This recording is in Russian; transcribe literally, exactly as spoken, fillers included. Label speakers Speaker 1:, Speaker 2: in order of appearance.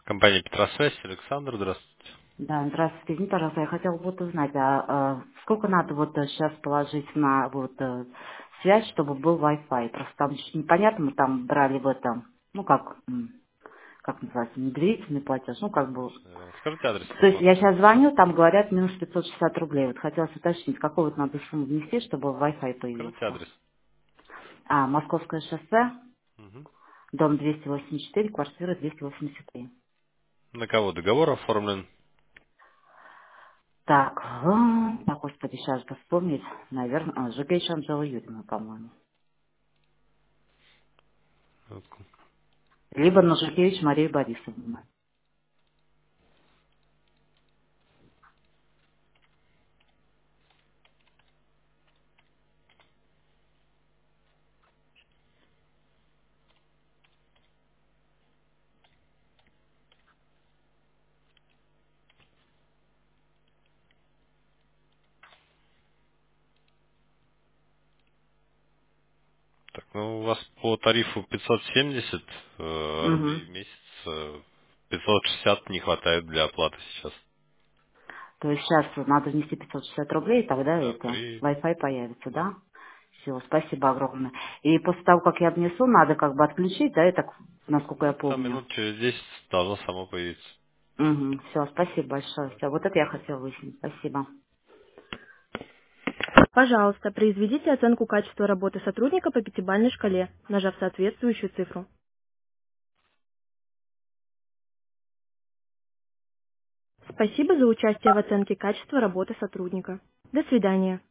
Speaker 1: Компания Петросвязь, Александр, здравствуйте.
Speaker 2: Да, здравствуйте. Извините, пожалуйста, я хотела вот узнать, а, а сколько надо вот сейчас положить на вот э, связь, чтобы был Wi-Fi? Просто там чуть непонятно, мы там брали в этом, ну как, м, как называется, недоверительный платеж, ну как бы.
Speaker 1: Э, Скажите адрес
Speaker 2: То есть
Speaker 1: телефона.
Speaker 2: я сейчас звоню, там говорят минус пятьсот шестьдесят рублей. Вот хотелось уточнить, какую вот надо сумму внести, чтобы Wi-Fi
Speaker 1: Скажите
Speaker 2: появился.
Speaker 1: адрес.
Speaker 2: А, Московское шоссе,
Speaker 1: Мгм.
Speaker 2: дом двести восемьдесят четыре, квартира двести восемьдесят три.
Speaker 1: На кого договор оформлен?
Speaker 2: Так, а, так, господи, сейчас бы вспомнить, наверное, Жигейш Анжела Юрьевна, по-моему. Либо Нажикевич Мария Борисовна.
Speaker 1: Так, ну у вас по тарифу пятьсот семьдесят э,
Speaker 2: Угу.
Speaker 1: рублей в месяц, э, пятьсот шестьдесят не хватает для оплаты сейчас.
Speaker 2: То есть сейчас надо внести пятьсот шестьдесят рублей, и тогда
Speaker 1: Да,
Speaker 2: это
Speaker 1: при...
Speaker 2: Wi-Fi появится,
Speaker 1: Да.
Speaker 2: да? Все, спасибо огромное. И после того, как я внесу, надо как бы отключить, да, это, насколько я
Speaker 1: Ну, там
Speaker 2: помню.
Speaker 1: минут через десять должно само появиться.
Speaker 2: Угу. Все, спасибо большое. Всё, вот это я хотела выяснить. Спасибо.
Speaker 3: Пожалуйста, произведите оценку качества работы сотрудника по пятибалльной шкале, нажав соответствующую цифру. Спасибо за участие в оценке качества работы сотрудника. До свидания.